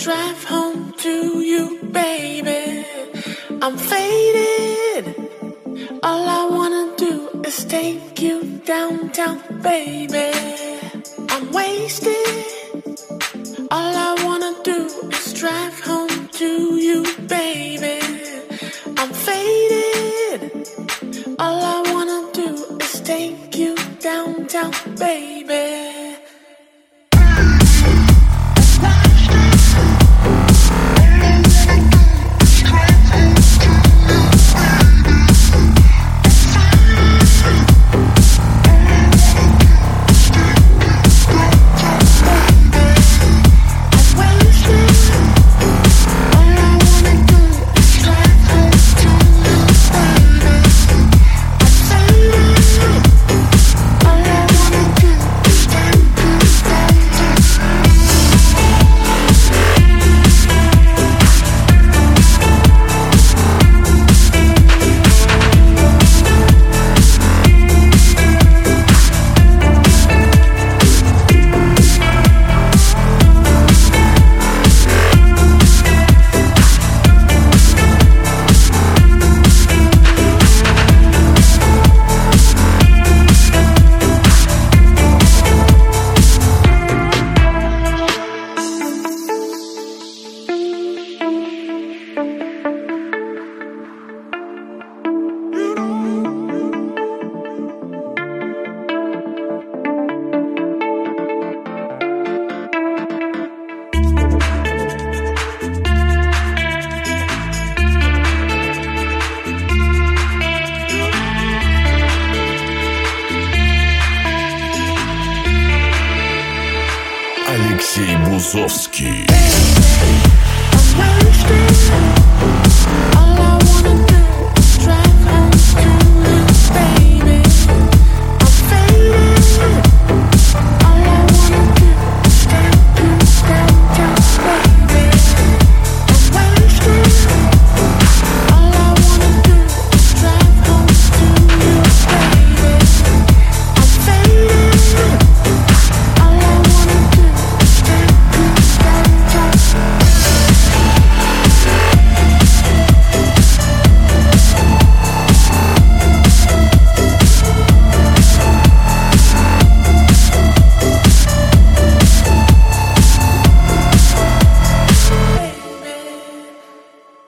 drive home to you, baby. I'm faded. All I wanna do is take you downtown, baby. I'm wasted. All I wanna do is drive home to you, baby. I'm faded. All I wanna do is take you downtown, baby. Алексей Бузовский. I'm wasted.